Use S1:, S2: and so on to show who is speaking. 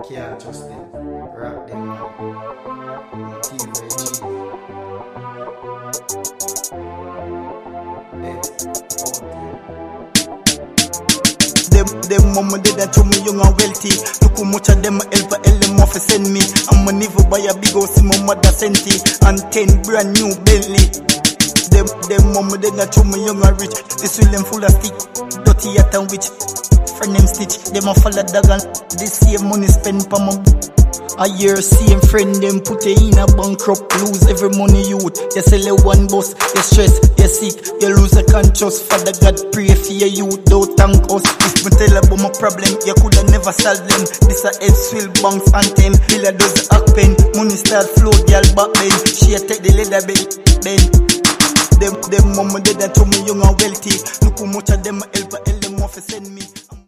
S1: can't trust them. Rock them man. TVG.
S2: Them mama did that to me young and wealthy. Look how much of them help them off send me. I'm a never buy a big house in my mother senti and 10 brand new Bentley. Them mama did that to me young and rich. This will them full of stick, dirty at and witch. Friend them stitch, them a follow dog and this same money spent for my a year same friend them put you in a bankrupt, lose every money youth. You sell a one bus, you stress, you sick, you lose a conscious. Father God pray for your youth, don't thank us. If me tell about my problem, you coulda never solve them. This a F-Swill banks anthem, Billa does the act pen. Money start flow, girl back then. She take the leather bend. Them mama did that to me young and wealthy. Look how much of them help them off send me.